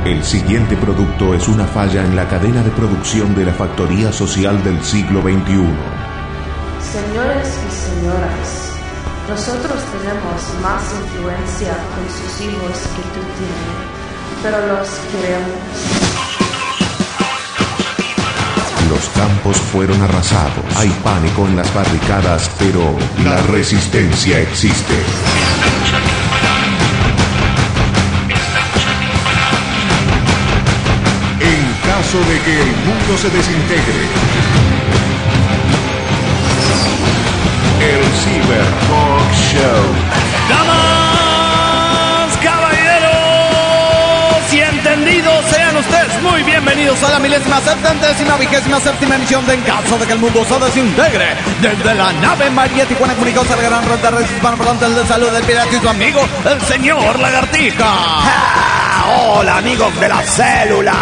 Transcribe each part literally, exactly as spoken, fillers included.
El siguiente producto es una falla en la cadena de producción de la factoría social del siglo veintiuno. Señores y señoras, nosotros tenemos más influencia con sus hijos que tú tienes, pero los queremos. Los campos fueron arrasados. Hay pánico en las barricadas, pero la resistencia existe. En caso de que el mundo se desintegre, el Cyber Talk Show. Damas, caballeros y entendidos, sean ustedes muy bienvenidos a la milésima septentésima vigésima séptima emisión de En caso de que el mundo se desintegre, desde la nave María Tijuana comunicados al gran red de redes hispanoparlantes del de salud del pirata y su amigo, el señor Lagartija. ¡Ah! Hola, amigos de la célula.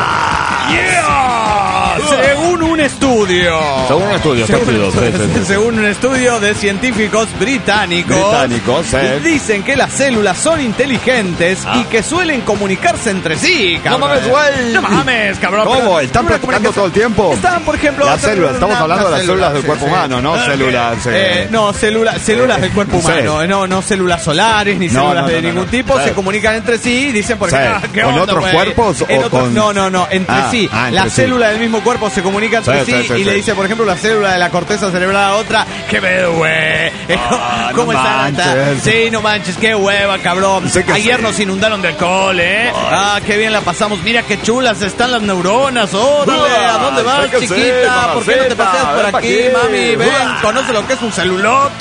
¡Yeah! Según un estudio. Según un estudio, según, estudio sí, sí, sí. según un estudio de científicos británicos, británicos eh. dicen que las células son inteligentes ah. y que suelen comunicarse entre sí, cabrón. No mames, güey. No mames, cabrón. ¿Cómo? ¿Están platicando todo el tiempo? Están, por ejemplo... Las células, estamos hablando de las células del cuerpo humano, ¿no? Células... Eh, no, célula, células del cuerpo humano, no, no células solares ni células de ningún tipo, se comunican entre sí y dicen, por ejemplo, ¿qué onda, ¿con otros cuerpos o con...? No, no, no, entre sí. La célula del mismo cuerpo se comunica entre sí, sí, sí, y sí. le dice, por ejemplo, la célula de la corteza cerebral a otra, qué pedo, güey. Ah, ¿Cómo no está? Sí, no manches, qué hueva, cabrón. Sí Ayer sí. nos inundaron de alcohol, ¿eh? Ay. Ah, qué bien la pasamos. Mira qué chulas están las neuronas. Órale, ¿a dónde vas, chiquita? Sí, ¿por qué no te paseas por aquí, aquí, mami? Ven, Uah. conoce lo que es un celulote.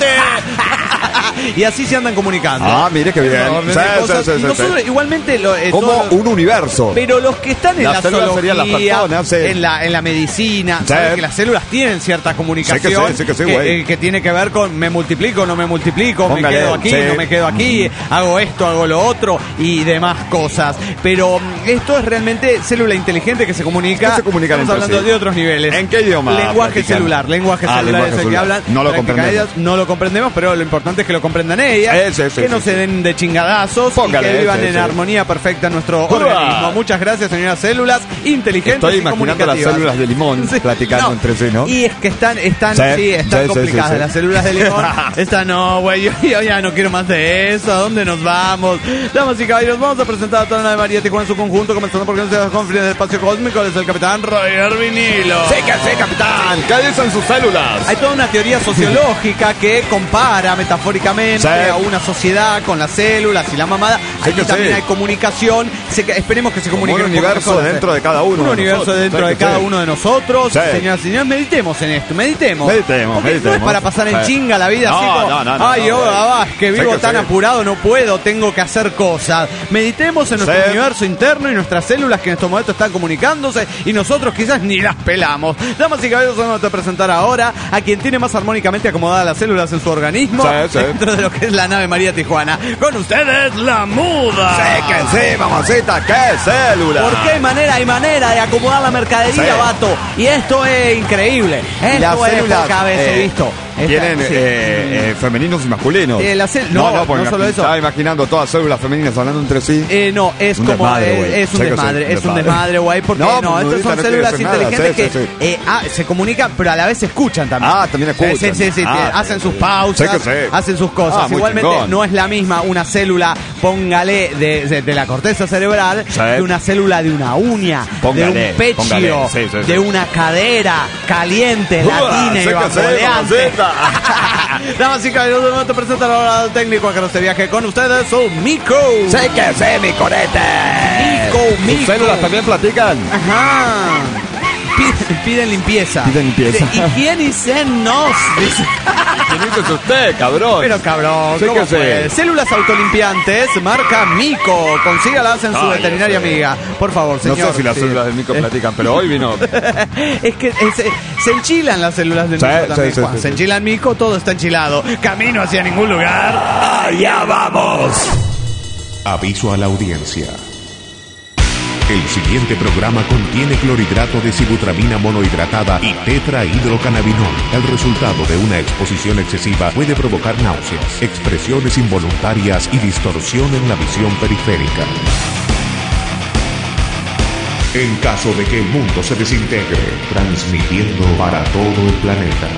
Y así se andan comunicando. Ah, mire qué bien. No, sí, cosas, sí, sí, nosotros sí. igualmente lo, eh, como todo, un universo. Pero los que están en las la zoología, las personas, sí. en la en la medicina, sí. sabes que las células tienen cierta comunicación sí que, sí, sí que, sí, que, eh, que tiene que ver con me multiplico, no me multiplico, Póngale, me quedo aquí, sí. no me quedo aquí, mm. hago esto, hago lo otro y demás cosas. Pero esto es realmente célula inteligente que se comunica. Se comunican Estamos hablando sí. de otros niveles. ¿En qué idioma? Lenguaje platican? celular, lenguaje ah, celular lenguaje es el celular. que hablan. No lo comprendemos. Ellas, no lo comprendemos, pero lo importante es que lo comprendan ellas, ese, ese, que no ese. se den de chingadazos Póngale, y que vivan ese, en ese. armonía perfecta en nuestro ¡Uah! organismo. Muchas gracias, señoras células inteligentes. Estoy y imaginando las células de limón sí. platicando no. entre sí, ¿no? Y es que están, están, sí, sí están sí, complicadas sí, sí, las células de limón. Esta no, güey, yo, yo ya no quiero más de eso. ¿A dónde nos vamos? Damas y caballeros, vamos a presentar a toda la nave María Tijuana en su conjunto, comenzando por que se confía del espacio cósmico. Es el capitán Roger Vinilo. Sí, que sí, capitán. ¿Qué dicen sus células? Hay toda una teoría sociológica que compara metafóricamente sí. a una sociedad con las células y la mamada. Sí, Aquí también sí. hay comunicación. Se, esperemos que se comunique un universo mejor, dentro de cada uno. Un de universo nosotros. dentro sí, de cada sí. uno de nosotros. Sí. Señoras y señores, meditemos en esto. Meditemos. Meditemos, Porque meditemos. no es para pasar en sí. chinga la vida no, así como, no, no, no, ay, no, yo, no, ah, es que vivo que tan sí. apurado, no puedo, tengo que hacer cosas. Meditemos en nuestro sí. universo interno y nuestras células que en estos momentos están comunicándose y nosotros quizás ni las pelamos. Damas y caballeros, vamos a presentar ahora a quien tiene más armónicamente acomodadas las células en su organismo sí, sí. dentro de lo que es la nave María Tijuana. Con ustedes, la muda. Sí, que sí, mamacita, qué célula. ¿Por qué manera hay manera de acomodar la mercadería, sí. vato? Y esto es increíble. Esto las es células, pocas veces eh, visto. Tienen sí. eh, eh, femeninos y masculinos. Eh, la cel- no, no, porque no solo eso. Estaba imaginando todas células femeninas hablando entre sí. Eh, no, es un como desmadre, eh, es un sí, desmadre, sí, es un desmadre, güey, porque no, no, estas son no células inteligentes sí, que sí, sí. Eh, ah, se comunican, pero a la vez se escuchan también. Ah, también escuchan. Sí, sí, sí, ah, hacen sí, sus sí. pausas, Sí que sí. hacen sus cosas. Ah, muy Igualmente chingón. no es la misma una célula, póngale, de, de, de la corteza cerebral sí. que una célula de una uña, póngale, de un pecho, póngale. Sí, sí, sí. de una cadera caliente, Uah, latina y sí que sí, bamboleante. mamacita. Damas y caballeros, no te presento ahora al técnico a que nos te viaje con ustedes, un Mico. Sí que sí, mi corete. Mico, Mico. ¿Sus células también platican? Ajá. Piden, piden limpieza. Piden limpieza. Higiénicenos. Dice. ¿Quién dice usted, cabrón? Pero cabrón, Sí ¿cómo que fue? sí. Células autolimpiantes, marca Mico. Consígalas en su Ay, veterinaria yo sé. amiga. Por favor, señor. No sé si las Sí. células del mico Eh. platican, pero hoy vino. Es que eh, se, se enchilan las células del Sí, mico sí, también, sí, Juan. sí, Se sí. enchilan mico, todo está enchilado. Camino hacia ningún lugar. ¡Allá vamos! Aviso a la audiencia. El siguiente programa contiene clorhidrato de sibutramina monohidratada y tetrahidrocannabinol. El resultado de una exposición excesiva puede provocar náuseas, expresiones involuntarias y distorsión en la visión periférica. en caso de que el mundo se desintegre, transmitiendo para todo el planeta.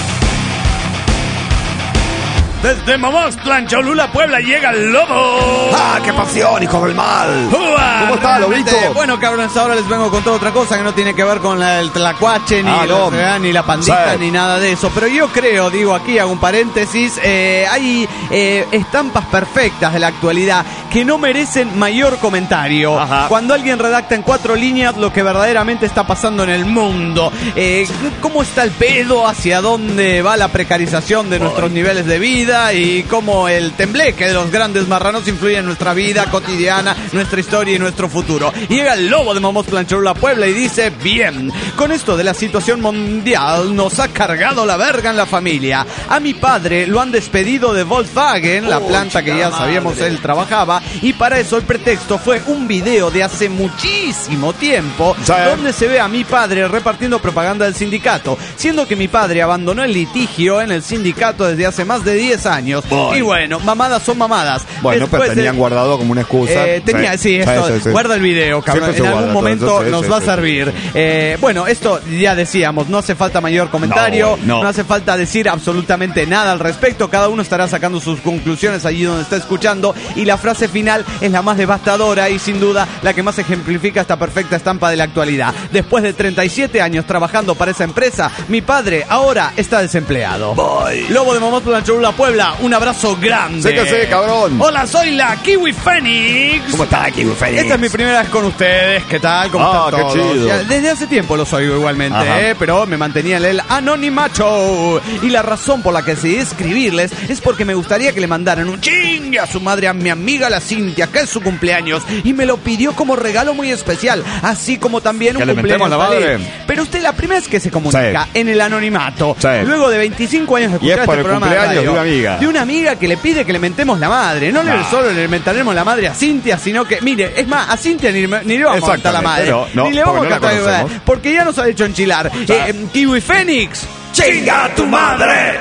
Desde Mamostlan, Cholula, Puebla, llega el lobo. ¡Ah, qué pasión, hijo del mal! ¡Ua! ¿Cómo está, lobito? Bueno, cabrones, ahora les vengo a contar otra cosa que no tiene que ver con la, el tlacuache, ni, ah, no. la, ni la pandita, sí. ni nada de eso. Pero yo creo, digo aquí, hago un paréntesis, eh, hay eh, estampas perfectas de la actualidad que no merecen mayor comentario. Ajá. Cuando alguien redacta en cuatro líneas lo que verdaderamente está pasando en el mundo. Eh, ¿Cómo está el pedo? ¿Hacia dónde va la precarización de nuestros Ay. niveles de vida? Y cómo el tembleque de los grandes marranos influye en nuestra vida cotidiana, nuestra historia y nuestro futuro. Y llega el lobo de Mamostlan, Cholula, Puebla y dice: bien, con esto de la situación mundial nos ha cargado la verga en la familia. A mi padre lo han despedido de Volkswagen, la planta que ya sabíamos él trabajaba, y para eso el pretexto fue un video de hace muchísimo tiempo, ¿sí? donde se ve a mi padre repartiendo propaganda del sindicato, siendo que mi padre abandonó el litigio en el sindicato desde hace más de diez años. Boy. Y bueno, mamadas son mamadas. Bueno, Después pero tenían de, guardado como una excusa. Eh, tenía, sí, sí, esto, sí, sí, sí. Guarda el video, cabrón. En algún guarda, momento entonces, nos sí, va sí, a servir. Sí. Eh, bueno, esto ya decíamos, no hace falta mayor comentario, no, no. no hace falta decir absolutamente nada al respecto. Cada uno estará sacando sus conclusiones allí donde está escuchando. Y la frase final es la más devastadora y sin duda la que más ejemplifica esta perfecta estampa de la actualidad. Después de treinta y siete años trabajando para esa empresa, mi padre ahora está desempleado. Boy. Lobo de Mamostlan, Cholula, Puebla, un abrazo grande. Sé que sé, cabrón. Hola, soy la Kiwi Fénix. ¿Cómo está, Kiwi Fénix? Esta es mi primera vez con ustedes. ¿Qué tal? ¿Cómo ah, están todos? Qué chido. Ya, desde hace tiempo los oigo igualmente, eh, pero me mantenía en el anonimato. Y la razón por la que decidí escribirles es porque me gustaría que le mandaran un chingue a su madre a mi amiga la Cintia, que es su cumpleaños, y me lo pidió como regalo muy especial, así como también que un le cumpleaños la madre. Pero usted la primera vez que se comunica sí. en el anonimato, sí. luego de veinticinco años de escuchar y es por este el programa de radio, de una amiga. De una amiga que le pide que le mentemos la madre. No, no. le solo le mentaremos la madre a Cintia, sino que, mire, es más, a Cintia ni, ni le vamos a mentar la madre. No, ni le vamos a cantar no la porque ya nos ha hecho enchilar. Eh, Kiwi Fénix, ¡chinga a tu madre!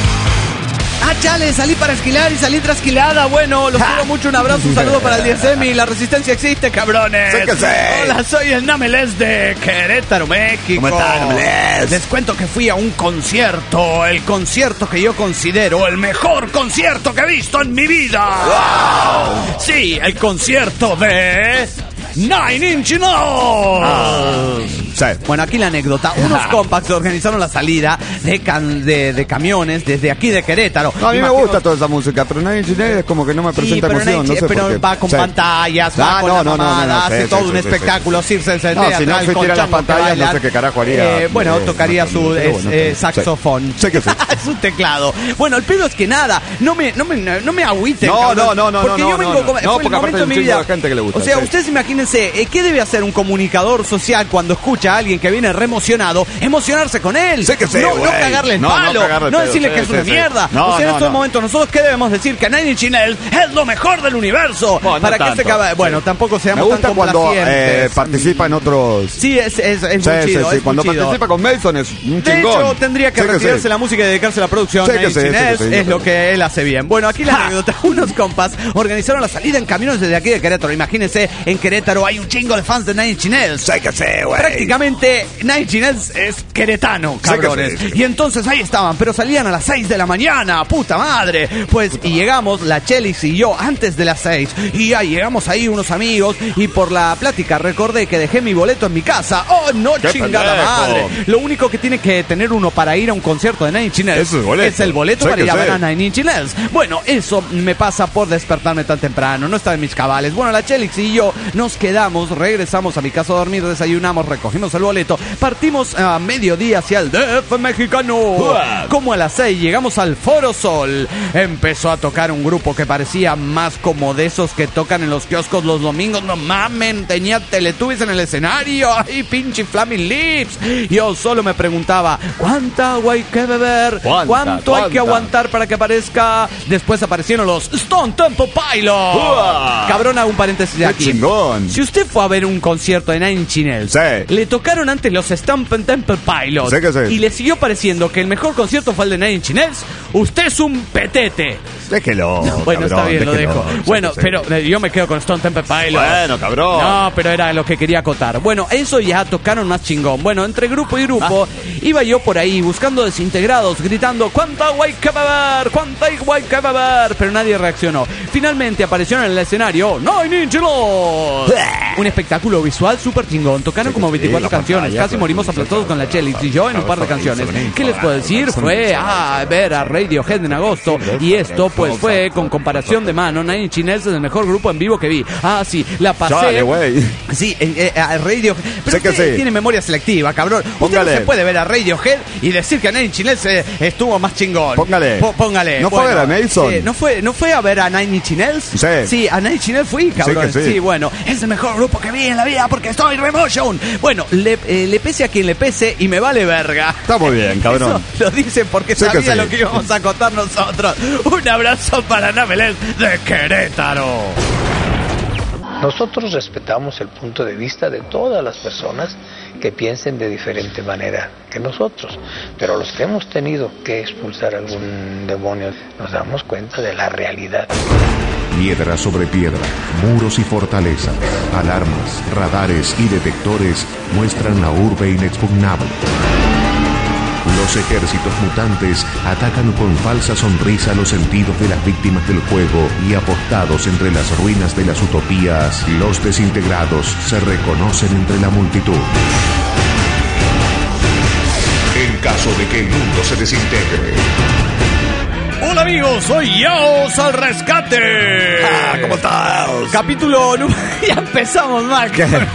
Ah, chale, salí para esquilar y salí trasquilada. Bueno, los quiero mucho, un abrazo, un saludo para el diez eme y la resistencia existe, cabrones. Sé que sé. Hola, soy el Namelés de Querétaro, México. ¿Cómo está, Namelés? Les cuento que fui a un concierto, el concierto que yo considero el mejor concierto que he visto en mi vida. ¡Wow! Sí, el concierto de Nine Inch Nails. Ah, sí. Bueno, aquí la anécdota. Unos compas organizaron la salida de, can, de, de camiones desde aquí de Querétaro. No, a mí Imagino... me gusta toda esa música, pero Nine Inch Nails es como que no me presenta sí, emoción. Nine, no sé pero por qué. va con sí. pantallas, ah, va con no, la no, mamada, no, no, no, hace sí, todo sí, un sí, espectáculo, sí. circe, se no, si no existiera las pantallas, no sé qué carajo haría. Eh, bueno, eh, tocaría no, su no, es, bueno, eh, saxofón. Sé que sí. Es un teclado. Bueno, el pedo es que nada, no me, no me, no me agüiten. No, no, no, no, porque no, yo vengo no, como, no, fue porque el momento aparte de mi hay un vida. chingo de gente que le gusta. O sea, sí. ustedes imagínense, ¿qué debe hacer un comunicador social cuando escucha a alguien que viene re emocionado? Emocionarse con él. Sé que sé, no, no cagarle el no, palo, no, cagarle no pedo, decirle sí, que es sí, una sí. mierda. No, o sea, en no, estos no. momentos nosotros qué debemos decir, que Nine Inch Nails es lo mejor del universo. Bueno, para no que se acabe. Bueno, sí. tampoco seamos me gusta tan cuando complacientes. eh, participa en otros. Sí, es, es, es sí, muy chido. Sí, sí. Es Cuando muy chido. participa con Mason es un De chingón. hecho, tendría que sé retirarse que sí. la música y dedicarse a la producción. Sé que Nine sí, Inch Nails sé que sí, es sé lo que que él hace bien. Bueno, aquí la anécdota. Unos compas organizaron la salida en camiones desde aquí de Querétaro. Imagínense, en Querétaro hay un chingo de fans de Nine Inch Nails. Sé que sé, güey. Prácticamente Nine Inch Nails es queretano, cabrones. Sí, sí, sí. Y entonces ahí estaban, pero salían a las seis de la mañana, puta madre. Pues, y llegamos, la Chelis y yo, antes de las seis. Y ya llegamos ahí unos amigos, y por la plática recordé que dejé mi boleto en mi casa. ¡Oh, no, ¡Qué chingada pendejo! madre! Lo único que tiene que tener uno para ir a un concierto de Nine Inch Nails es el boleto, es el boleto sé para ir a sé. ver a Nine Inch Nails. Bueno, eso me pasa por despertarme tan temprano, no estaba en mis cabales. Bueno, la Chelix y yo nos quedamos, regresamos a mi casa a dormir, desayunamos, recogimos el boleto, partimos a mediodía hacia el D F mexicano. What? Como a las seis llegamos al Foro Sol. Empezó a tocar un grupo que parecía más como de esos que tocan en los kioscos los domingos. No mamen, tenía Teletubbies en el escenario. ¡Ay, pinche Flaming Lips! Yo solo me preguntaba, ¿cuánta agua hay que beber? ¿Cuánta, ¿Cuánto hay cuánta? que aguantar para que aparezca? Después aparecieron los Stone Temple Pilots. Uah. Cabrón, hago un paréntesis de ¡Qué aquí. chingón! Si usted fue a ver un concierto de Nine Inch Nails, Sí. le tocaron antes los Stone Temple Pilots, Sé que sí. y le siguió pareciendo que el mejor concierto fue el de Nine Inch Nails, usted es un petete. Déjelo. Bueno, cabrón, está bien, déjelo, lo dejo. Bueno, sí, pero eh, yo me quedo con Stone Temple Pilots. Bueno, cabrón. No, pero era lo que quería acotar. Bueno, eso ya tocaron más chingón. Bueno, entre grupo y grupo, ah. iba yo por ahí buscando desintegrados, gritando, ¿cuánta guay que va a haber? ¿Cuánta guay que va a haber? Pero nadie reaccionó. Finalmente aparecieron en el escenario Nine Inch Nails. Un espectáculo visual súper chingón. Tocaron sí, como veinticuatro sí, canciones. Casi pues, morimos aplastados con la Chelix y yo en un par de canciones. ¿Qué les puedo decir? Fue a ver a Radiohead en agosto. Y esto, pues, fue con comparación de mano. Nine Inch Nails es el mejor grupo en vivo que vi. Ah, sí, la pasé. Dale, güey. Sí, eh, eh, a Radiohead. Pero sé usted sí. tiene memoria selectiva, cabrón. Usted Póngale. no se puede ver a Radiohead y decir que a Nine Inch Nails eh, estuvo más chingón. Póngale. P póngale. ¿No bueno, fue a ver a Nelson? Sí, ¿no, fue, ¿No fue a ver a Nine Inch Nails? Sí. Sí, a Nine Inch Nails fui, cabrón. Sí, sí. sí, bueno, es el mejor grupo que vi en la vida porque estoy Remotion. Bueno, le, eh, le pese a quien le pese y me vale verga. Está muy bien, cabrón. Eso lo dicen porque sí sabía que sí. lo que íbamos a contar nosotros. Un abrazo para Namelés de Querétaro. Nosotros respetamos el punto de vista de todas las personas que piensen de diferente manera que nosotros, pero los que hemos tenido que expulsar algún demonio nos damos cuenta de la realidad. Piedra sobre piedra, muros y fortalezas, alarmas, radares y detectores muestran la urbe inexpugnable. Los ejércitos mutantes atacan con falsa sonrisa los sentidos de las víctimas del juego y apostados entre las ruinas de las utopías, los desintegrados se reconocen entre la multitud. En caso de que el mundo se desintegre. Hola amigos, soy Yaos al rescate. Ah, ¿cómo estás? Capítulo número... Ya empezamos mal.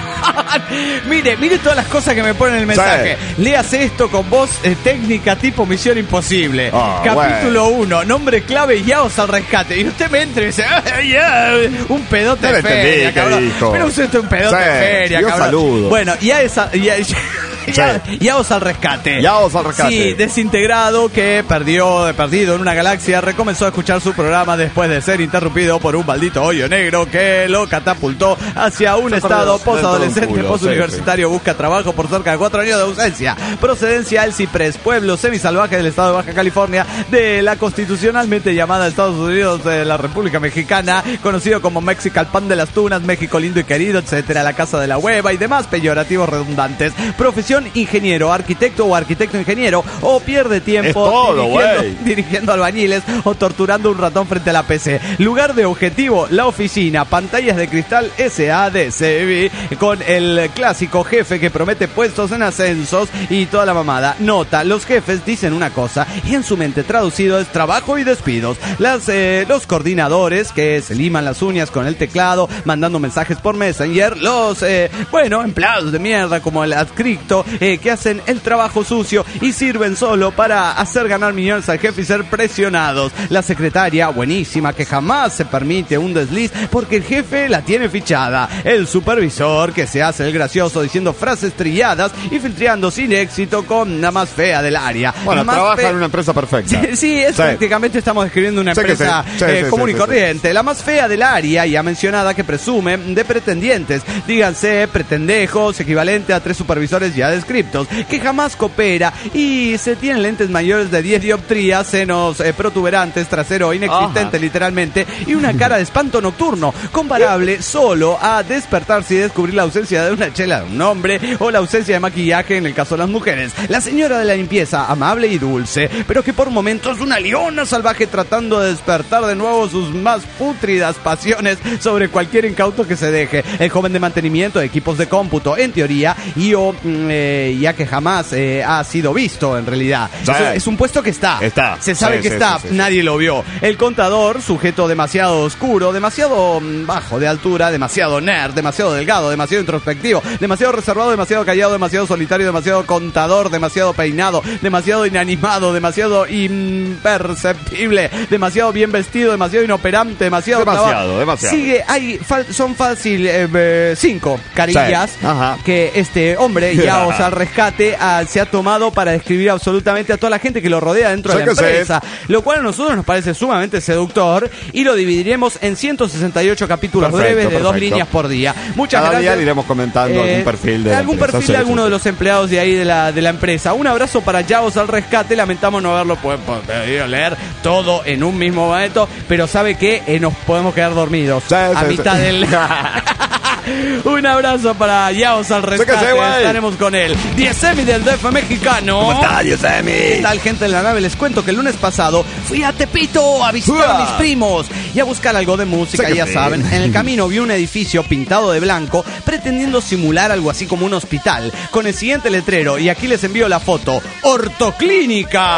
Mire, mire todas las cosas que me ponen en el mensaje. Sí. Léase esto con voz eh, técnica tipo Misión Imposible. Oh, Capítulo uno, bueno. Nombre clave Yaos al rescate. Y usted me entra y dice, ah, yeah, un pedote de feria, cabrón. Pero usted es un pedote de sí, feria, yo cabrón. Saludo. Bueno, ya esa... Ya, ya, Ya, Yaos al rescate. Yaos al rescate. Sí, desintegrado que perdió, perdido en una galaxia, recomenzó a escuchar su programa después de ser interrumpido por un maldito hoyo negro que lo catapultó hacia un Se estado posadolescente, posuniversitario, sí, sí. Busca trabajo por cerca de cuatro años de ausencia. Procedencia El Ciprés, pueblo semisalvaje del estado de Baja California, de la constitucionalmente llamada Estados Unidos de la República Mexicana, conocido como México, el pan de las tunas, México lindo y querido, etcétera, la casa de la hueva y demás peyorativos redundantes. Profesión ingeniero, arquitecto o arquitecto ingeniero, o pierde tiempo todo, dirigiendo, dirigiendo albañiles o torturando un ratón frente a la P C. Lugar de objetivo, la oficina, pantallas de cristal S A D C B con el clásico jefe que promete puestos en ascensos y toda la mamada. Nota, los jefes dicen una cosa y en su mente traducido es trabajo y despidos. Las, eh, los coordinadores que se liman las uñas con el teclado mandando mensajes por Messenger. Los, eh, bueno, empleados de mierda como el adscripto Eh, que hacen el trabajo sucio y sirven solo para hacer ganar millones al jefe y ser presionados. La secretaria, buenísima, que jamás se permite un desliz porque el jefe la tiene fichada. El supervisor, que se hace el gracioso diciendo frases trilladas y filtreando sin éxito con la más fea del área. Bueno, más trabaja fe... en una empresa perfecta. Sí, sí es sí. prácticamente estamos describiendo una sí empresa sí. Sí, eh, sí, común sí, y sí, corriente. Sí. La más fea del área, ya mencionada, que presume de pretendientes. Díganse pretendejos, equivalente a tres supervisores ya descriptos, que jamás coopera y se tienen lentes mayores de diez dioptrías, senos eh, protuberantes, trasero inexistente, ajá, literalmente, y una cara de espanto nocturno, comparable solo a despertarse y descubrir la ausencia de una chela de un hombre o la ausencia de maquillaje en el caso de las mujeres. La señora de la limpieza, amable y dulce, pero que por momentos es una leona salvaje tratando de despertar de nuevo sus más pútridas pasiones sobre cualquier incauto que se deje. El joven de mantenimiento de equipos de cómputo, en teoría, y o eh, ya que jamás eh, ha sido visto en realidad. Sí. Es, es un puesto que está. Está. Se sabe sí, que sí, está, sí, sí, nadie sí. lo vio. El contador, sujeto demasiado oscuro, demasiado bajo de altura, demasiado nerd, demasiado delgado, demasiado introspectivo, demasiado reservado, demasiado callado, demasiado solitario, demasiado contador, demasiado peinado, demasiado inanimado, demasiado imperceptible, demasiado bien vestido, demasiado inoperante, demasiado... Demasiado, demasiado. Sigue, hay, fal, son fácil eh, cinco carillas sí. Ajá. que este hombre, Yaos Yavos al rescate a, se ha tomado para describir absolutamente a toda la gente que lo rodea dentro de la empresa, sí. Lo cual a nosotros nos parece sumamente seductor y lo dividiremos en ciento sesenta y ocho capítulos perfecto, breves de perfecto. dos líneas por día. Muchas Cada gracias. día iremos comentando eh, algún perfil de algún perfil de alguno de los empleados de ahí de la, de la empresa. Un abrazo para Yavos al rescate. Lamentamos no haberlo podido leer todo en un mismo momento, pero sabe que eh, nos podemos quedar dormidos sí, a sí, mitad sí. del... Un abrazo para Yavos al rescate. Sí, estaremos con él. Diezemi del D F mexicano. ¿Cómo está, Diezemi? ¿Qué tal, gente de la nave? Les cuento que el lunes pasado fui a Tepito a visitar uh. a mis primos y a buscar algo de música, sí, ya sí. saben. En el camino vi un edificio pintado de blanco pretendiendo simular algo así como un hospital, con el siguiente letrero, y aquí les envío la foto: Ortoclínica.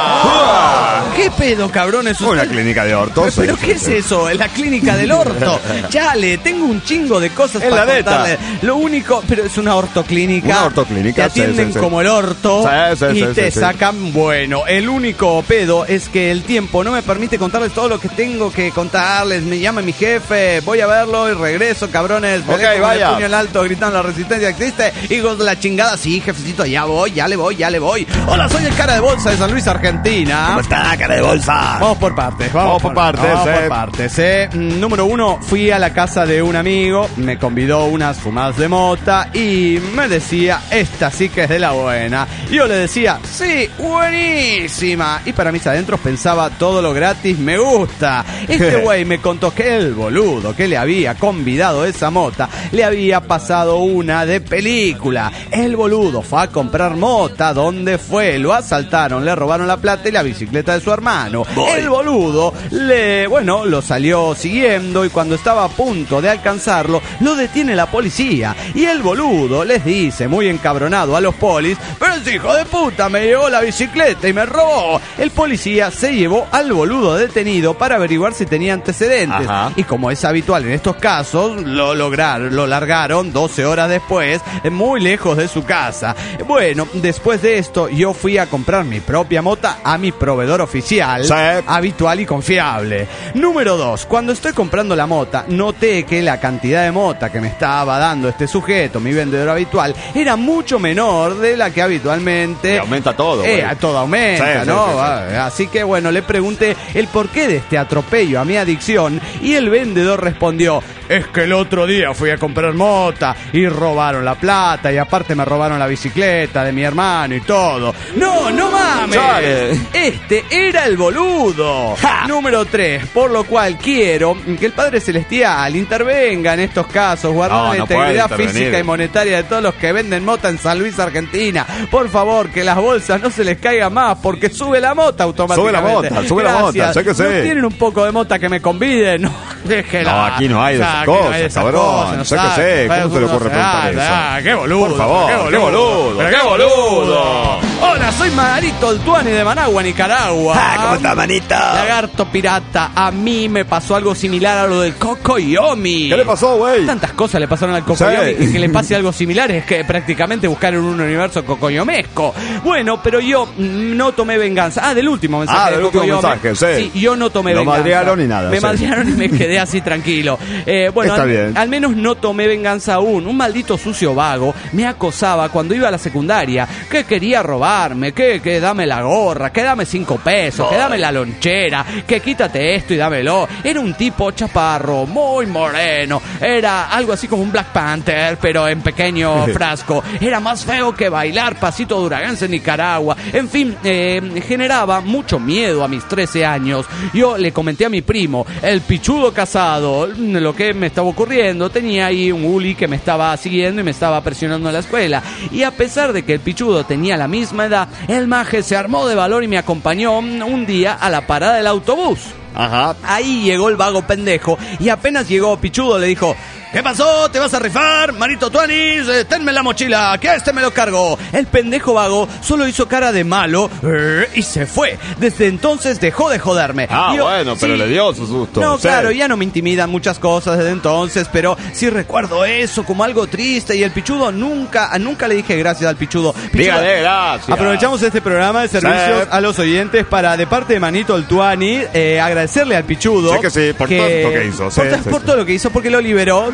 Uh. ¿Qué pedo, cabrones? Una clínica de orto. ¿Pero qué es eso? La clínica del orto. Chale, tengo un chingo de cosas en para la contarles. Lo único, pero es una ortoclínica. Una ortoclínica. Te atienden sí, sí, como sí. el orto sí, sí, y sí, te sí, sacan sí. bueno. El único pedo es que el tiempo no me permite contarles todo lo que tengo que contarles. Me llama mi jefe, voy a verlo y regreso, cabrones. Me ok, dejo vaya. Con el puño en alto gritando: la resistencia existe. Hijos de la chingada. Sí, jefecito, ya voy, ya le voy, ya le voy. Hola, soy el cara de bolsa de San Luis, Argentina. ¿Cómo está, cara de bolsa? Vamos por partes, vamos, vamos por, por partes. Vamos eh. por partes, eh. Número uno, fui a la casa de un amigo, me convidó unas fumadas de mota y me decía: esta sí que es de la buena. Y yo le decía: sí, buenísima. Y para mis adentros pensaba: todo lo gratis me gusta. Este güey me contó que el boludo que le había convidado esa mota le había pasado una de película. El boludo fue a comprar mota. ¿Dónde fue? Lo asaltaron, le robaron la plata y la bicicleta de su hermano. Boy. El boludo le, bueno, lo salió siguiendo y cuando estaba a punto de alcanzarlo, lo detiene la policía. Y el boludo les dice, muy encabronado a los polis: pero ese hijo de puta me llevó la bicicleta y me robó. El policía se llevó al boludo detenido para averiguar si tenía antecedentes. Ajá. Y como es habitual en estos casos, lo lograron, lo largaron doce horas después, muy lejos de su casa. Bueno, después de esto, yo fui a comprar mi propia mota a mi proveedor oficial, sí. habitual y confiable. Número dos, cuando estoy comprando la mota, noté que la cantidad de mota que me estaba dando este sujeto, mi vendedor habitual, era mucho menor de la que habitualmente... Y aumenta todo. Eh, todo aumenta, sí, ¿no? Sí, sí, sí. Así que bueno, le pregunté el porqué de este atropello a mi adicción y el vendedor respondió: es que el otro día fui a comprar mota y robaron la plata y aparte me robaron la bicicleta de mi hermano y todo. ¡No, no mames! Chale. Este era el boludo. ¡Ja! Número tres, por lo cual quiero que el Padre Celestial intervenga en estos casos, guardando no, la no integridad física y monetaria de todos los que venden mota en San Luis, Argentina. Por favor, que las bolsas no se les caiga más porque sube la mota automáticamente. Sube la mota, sube Gracias. la mota, sé que sé. ¿No tienen un poco de mota que me conviden? No, déjela. No, aquí no hay de esas cosas, cabrón. No sé qué sé, ¿cómo se le ocurre preguntar eso? Ah, qué boludo. Por favor, qué boludo. Qué boludo. Pero qué boludo. Hola, soy Marito el Tuani de Managua, Nicaragua. Ah, ¿cómo está, manito? Lagarto pirata, a mí me pasó algo similar a lo del Cocoyomi. ¿Qué le pasó, güey? Tantas cosas le pasaron al Cocoyomi sí. que, que le pase algo similar es que prácticamente buscar en un universo cocoyomesco. Bueno, pero yo no tomé venganza. Ah, del último mensaje. Ah, del último mensaje, sí. Sí, yo no tomé no venganza. No madrearon ni nada. Me sí. madrearon y me quedé así tranquilo. Eh, bueno, Está al, bien. al menos no tomé venganza aún. Un maldito sucio vago me acosaba cuando iba a la secundaria, que quería robarme, que, que dame la gorra, que dame cinco pesos, que dame la lonchera, que quítate esto y dámelo. Era un tipo chaparro, muy moreno. Era algo así como un Black Panther, pero en pequeño frasco. Era más feo que bailar pasito duraganse en Nicaragua. En fin, eh, generaba mucho miedo a mis trece años. Yo le comenté a mi primo, el pichudo casado, lo que me estaba ocurriendo. Tenía ahí un uli que me estaba siguiendo y me estaba presionando en la escuela. Y a pesar de que el pichudo tenía la misma edad, el maje se armó de valor y me acompañó un día a la parada del autobús. Ajá. Ahí llegó el vago pendejo y apenas llegó Pichudo le dijo: ¿qué pasó? ¿Te vas a rifar? Manito Tuanis, eh, tenme la mochila, que este me lo cargo. El pendejo vago solo hizo cara de malo eh, y se fue. Desde entonces dejó de joderme. Ah, yo, bueno, pero sí, le dio su susto. No, sí. claro, ya no me intimidan muchas cosas desde entonces, pero sí recuerdo eso como algo triste y el Pichudo nunca, nunca le dije gracias al Pichudo. Pichudo Dígale gracias. Aprovechamos este programa de servicios sí. a los oyentes para, de parte de Manito el Tuani, eh, agradecerle al Pichudo. Sí que sí, por que, todo lo que hizo. Sí, por, sí, por sí. todo lo que hizo, porque lo liberó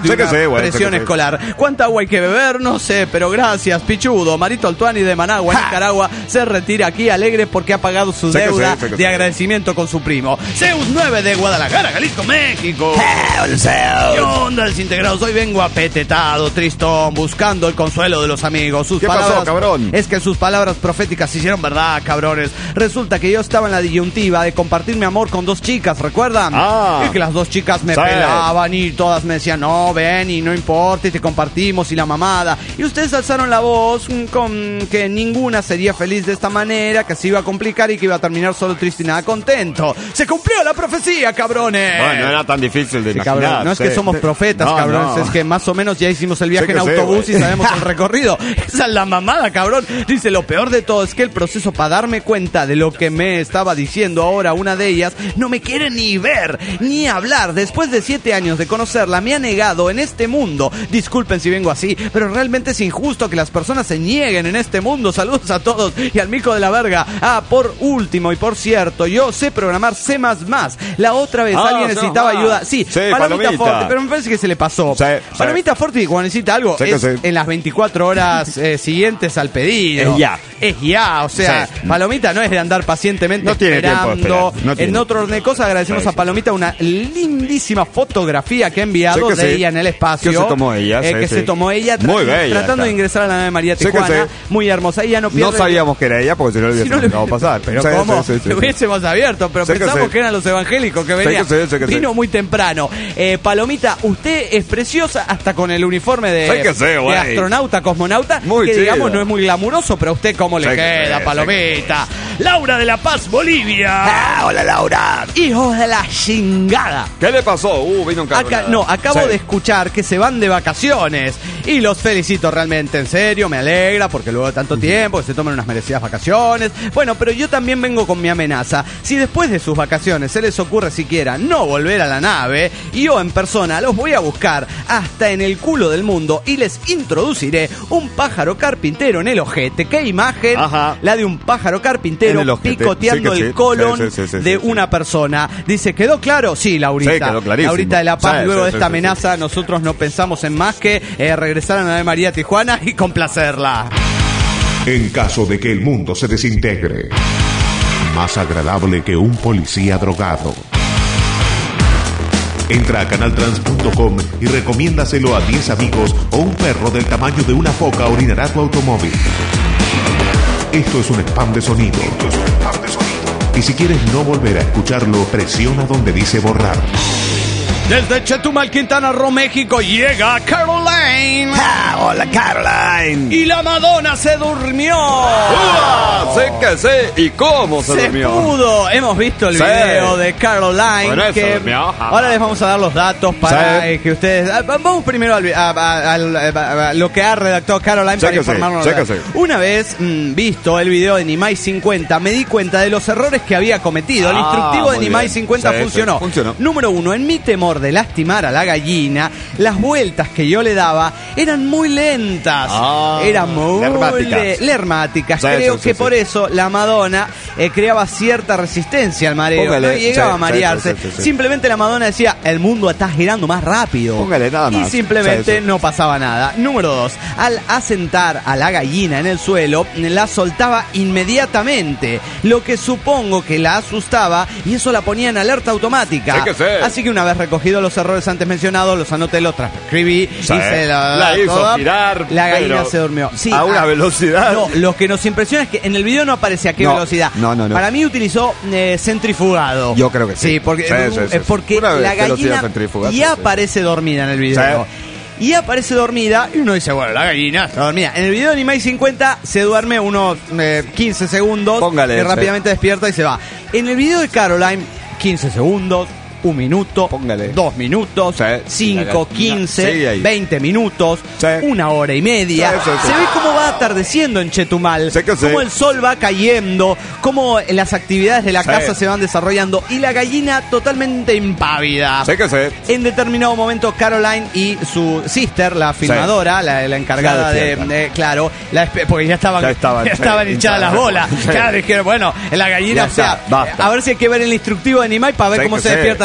de sé una que sé, güey, presión sé que escolar. ¿Cuánta agua hay que beber? No sé, pero gracias, pichudo. Marito Altuani de Managua, en Nicaragua, se retira aquí alegre porque ha pagado su sé deuda sé, sé de sé. agradecimiento con su primo. Zeus nueve de Guadalajara, Jalisco, México. Hola, Zeus. ¿Qué onda, desintegrados? Hoy vengo apetetado, tristón, buscando el consuelo de los amigos. Sus ¿Qué palabras, pasó, cabrón? Es que sus palabras proféticas se hicieron verdad, cabrones. Resulta que yo estaba en la disyuntiva de compartir mi amor con dos chicas, ¿recuerdan? Ah. Y que las dos chicas me Sí. pelaban y todas me decían, no, ven y no importa y te compartimos y la mamada. Y ustedes alzaron la voz mm, con que ninguna sería feliz de esta manera, que se iba a complicar y que iba a terminar solo triste y nada contento. ¡Se cumplió la profecía, cabrones! Bueno, no era tan difícil de Sí, imaginar. cabrón, no es sí. que somos profetas, No, cabrones, no. es que más o menos ya hicimos el viaje Sé en que sé, autobús güey. y sabemos el recorrido. Esa es la mamada, cabrón. Dice, lo peor de todo es que el proceso para darme cuenta de lo que me estaba diciendo ahora una de ellas, no me quiere ni ver, ni hablar. Después de siete años de conocerla, me ha negado en este mundo. Disculpen si vengo así, pero realmente es injusto que las personas se nieguen en este mundo. Saludos a todos y al mico de la verga. Ah, por último y por cierto, yo sé programar C más más. La otra vez Ah, alguien C++. necesitaba ayuda. Sí, Sí, Palomita Palomita. Forte, pero me parece que se le pasó. Sí, sí. Palomita Forte, cuando necesita algo, Sí que es sí. en las veinticuatro horas eh, siguientes al pedido. Es ya. Es ya, o sea, Sí. Palomita no es de andar pacientemente No tiene tiempo de esperando. esperar, no tiene. En otro orden de cosas, agradecemos Sí, a Palomita una lindísima fotografía que ha enviado Sí que de sí. ella en el espacio. Que se tomó ella, eh, sí, que sí. se tomó ella tra- Muy bella tratando está. de ingresar a la nave María Sí que Tijuana. sí. Muy hermosa. Ella no pierde. No sabíamos que era ella porque si no le Si no hubiésemos le- dejado pasar. Pero Sí, ¿cómo? sí, sí, sí, Lo sí. hubiésemos abierto, pero Sé que pensamos sí. que eran los evangélicos que venían. que sí, sé que sí. Vino muy temprano. Eh, Palomita, usted es preciosa hasta con el uniforme de, Sé que sí, de güey. astronauta, cosmonauta, Muy que chido. digamos no es muy glamuroso, pero a usted cómo le Sé que queda, sí, Palomita. Laura de La Paz, Bolivia. Ah, hola, Laura. Hijos de la chingada. ¿Qué le pasó? Uh, vino un carro. Acá, no, acabo Sí. de escuchar que se van de vacaciones y los felicito realmente, en serio, me alegra porque luego de tanto tiempo que se toman unas merecidas vacaciones. Bueno, pero yo también vengo con mi amenaza. Si después de sus vacaciones se les ocurre siquiera no volver a la nave, yo en persona los voy a buscar hasta en el culo del mundo y les introduciré un pájaro carpintero en el ojete. ¿Qué imagen? Ajá. La de un pájaro En carpintero el ojete. picoteando Sí que el sí. colon Sí, sí, sí, sí, de sí, sí. una persona. Dice, ¿quedó claro? Sí, Laurita. Sí, quedó clarísimo. Laurita de La Paz, Sí, luego sí, de sí, esta sí, sí. amenaza, nosotros no pensamos en más que eh, regresar a la nave María Tijuana y complacerla. En caso de que el mundo se desintegre, más agradable que un policía drogado. Entra a canal trans punto com y recomiéndaselo a diez amigos o un perro del tamaño de una foca orinará tu automóvil. Esto es un spam de sonido. Esto es un spam de sonido. Y si quieres no volver a escucharlo, presiona donde dice borrar. Desde Chetumal, Quintana Roo, México, llega Caroline. Ah, hola, Caroline. Y la Madonna se durmió. ¡Uah! Sé que sé. ¿Y cómo se, Se durmió? pudo. Hemos visto el Sí. video de Caroline. Bueno, eso que durmió. ahora les vamos a dar los datos para Sí. eh, que ustedes. ah, Vamos primero al- a, a- al- a- a lo que ha redactado Caroline Sí para que sí, informarnos. sí de la que verdad. sí. Una vez mm, visto el video de Nimai cincuenta, me di cuenta de los errores que había cometido. El Ah, instructivo de muy Nimai bien. cincuenta Sí, funcionó. sí, funcionó. Número uno, en mi temor de lastimar a la gallina, las vueltas que yo le daba eran muy lentas. Ah, eran muy lermáticas. le- lermáticas. Sí, Creo sí, que sí, por sí. eso la Madonna eh, creaba cierta resistencia al mareo. Póngale, No llegaba sí, a marearse. sí, sí, sí, sí. Simplemente la Madonna decía, el mundo está girando más rápido. Póngale nada Y más. simplemente Sí, sí. no pasaba nada. Número dos, al asentar a la gallina en el suelo, la soltaba inmediatamente, lo que supongo que la asustaba y eso la ponía en alerta automática. Sí que sí. Así que una vez recogidos los errores antes mencionados, los anoté, los transcribí, Sí. hice la, La hizo toda. girar, La gallina pero se durmió. Sí, a una ah, velocidad. No, lo que nos impresiona es que en el video no aparece a qué No, velocidad. no, no, no. Para mí utilizó eh, centrifugado. Yo creo que sí. Sí, porque, Sí, sí, sí, eh, sí. porque Una la velocidad gallina centrífuga, ya sí, sí. aparece dormida en el video. Y aparece dormida y uno dice, bueno, la gallina está dormida. En el video de Nimai cincuenta se duerme unos eh, quince segundos. Póngale, y sí. rápidamente despierta y se va. En el video de Caroline, quince segundos. Un minuto, Póngale. dos minutos, Sí. cinco, La gallina quince, sigue ahí. veinte minutos, Sí. una hora y media. Sí, sí, sí. Se ve cómo va atardeciendo en Chetumal, Sí que sí. cómo el sol va cayendo, cómo las actividades de la Sí. casa se van desarrollando y la gallina totalmente impávida. Sé que sé. En determinado momento, Caroline y su sister, la filmadora, la, la encargada Ya de, despiertan. de- claro, la espe- porque ya estaban, Ya estaban, ya sí, estaban hinchadas las bolas. Sí. Claro, dijeron, bueno, la gallina, Ya o sea, está, basta. a ver si hay que ver el instructivo de Nimai para ver Sí cómo que se sí. despierta la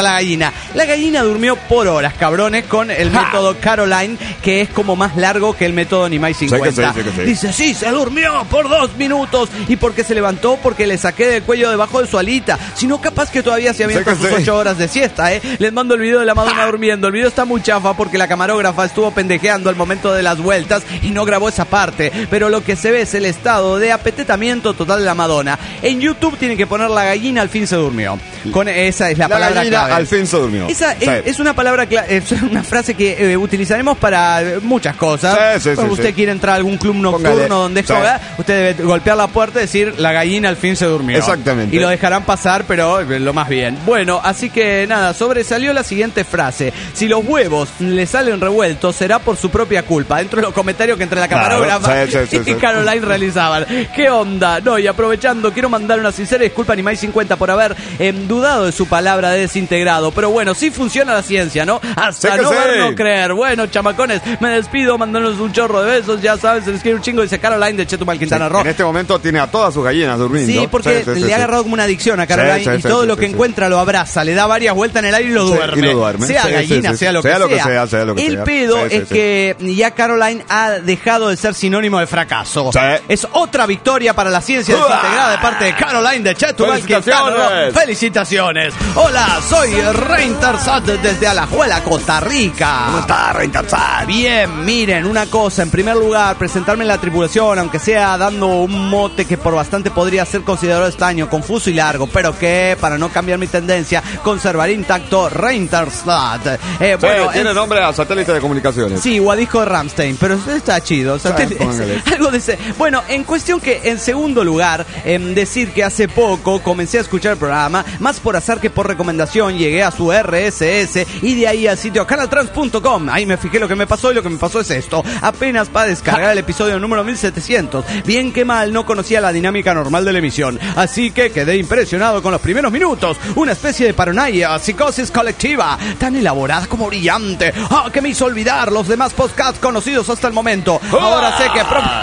la gallina. La gallina durmió por horas, cabrones, con el ja. método Caroline, que es como más largo que el método Nimai cincuenta. Sí, sí, sí, sí. Dice, sí, se durmió por dos minutos. ¿Y por qué se levantó? Porque le saqué del cuello debajo de su alita. Si no, capaz que todavía se avienta sus ocho horas de siesta, ¿eh? Les mando el video de la Madonna durmiendo. El video está muy chafa porque la camarógrafa estuvo pendejeando al momento de las vueltas y no grabó esa parte. Pero lo que se ve es el estado de apetetamiento total de la Madonna. En YouTube tienen que poner la gallina al fin se durmió. Con esa es la, la palabra gallina clave. Al fin se durmió. Esa sí. es, es una palabra clave, es una frase que eh, utilizaremos para muchas cosas. Sí, sí, Cuando sí, usted sí. quiere entrar a algún club nocturno Póngale. donde Sí. juega, usted debe golpear la puerta y decir la gallina al fin se durmió. Exactamente. Y lo dejarán pasar, pero lo más bien. Bueno, así que nada, sobresalió la siguiente frase. Si los huevos le salen revueltos, será por su propia culpa. Dentro de los comentarios que entre la camarógrafa claro, sí, sí, sí, y sí. Caroline realizaban. ¿Qué onda? No, y aprovechando, quiero mandar una sincera disculpa a Nimai cincuenta por haber eh, dudado de su palabra de desintegrado. Pero bueno, sí funciona la ciencia, ¿no? Hasta sí no sí. ver, no creer. Bueno, chamacones, me despido, mandándonos un chorro de besos. Ya saben, se les quiere un chingo, dice Caroline de Chetumal, Quintana Sí, Roo. en este momento tiene a todas sus gallinas durmiendo. Sí, porque sí, sí, le sí, ha sí. agarrado como una adicción a Caroline Sí, sí, y sí, todo sí, lo sí, que sí. encuentra lo abraza, le da varias vueltas en el aire y lo Sí, duerme. y lo duerme. Sea Sí, gallina, sí, sí. sea lo que Sea lo que sea. sea, sea lo que El sea. pedo Sí, sí, es sí. que ya Caroline ha dejado de ser sinónimo de fracaso. Sí. Es otra victoria para la ciencia ¡Uah! desintegrada de parte de Caroline de Chetumal, Quintana Roo. ¡Felicitaciones! ¡Felicitaciones! Hola, soy Reintersat desde Alajuela, Costa Rica. ¿Cómo está, Reintersat? Bien, miren, una cosa, en primer lugar, presentarme en la tripulación, aunque sea dando un mote que por bastante podría ser considerado extraño, confuso y largo, pero que, para no cambiar mi tendencia, conservaré intacto Reintersat. Eh, Sí, bueno, tiene es- nombre a satélite de comunicaciones. Sí, Guadijo de Rammstein, pero está chido. satélite- póngale. algo de ese. Bueno, en cuestión que, en segundo lugar, em, decir que hace poco comencé a escuchar el programa, más por azar que por recomendación, llegué a su R S S y de ahí al sitio canaltrans punto com. Ahí me fijé lo que me pasó y lo que me pasó es esto. Apenas para descargar el episodio número mil setecientos. Bien que mal, no conocía la dinámica normal de la emisión. Así que quedé impresionado con los primeros minutos. Una especie de paranoia, psicosis colectiva, tan elaborada como brillante. ¡Ah, que me hizo olvidar los demás podcasts conocidos hasta el momento! Ahora sé que...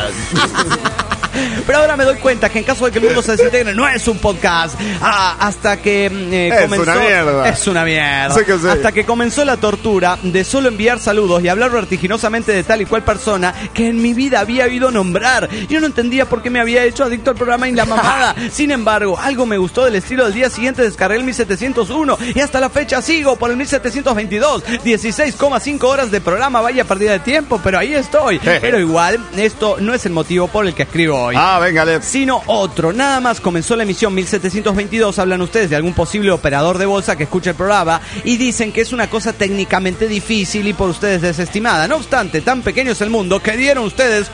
pro- Pero ahora me doy cuenta que en caso de que el mundo se desintegre no es un podcast. Ah, hasta que eh, Es comenzó... una mierda. Es una mierda. Sí que sí. Hasta que comenzó la tortura de solo enviar saludos y hablar vertiginosamente de tal y cual persona que en mi vida había oído nombrar. Yo no entendía por qué me había hecho adicto al programa y la mamada. Sin embargo, algo me gustó del estilo del día siguiente. Descargué el mil setecientos uno y hasta la fecha sigo por el mil setecientos veintidós. dieciséis coma cinco horas de programa. Vaya pérdida de tiempo, pero ahí estoy. Pero igual, esto no es el motivo por el que escribo hoy. Ah, véngale. Sino otro. Nada más comenzó la emisión mil setecientos veintidós, hablan ustedes de algún posible operador de bolsa que escuche el programa y dicen que es una cosa técnicamente difícil y por ustedes desestimada. No obstante, tan pequeño es el mundo que dieron ustedes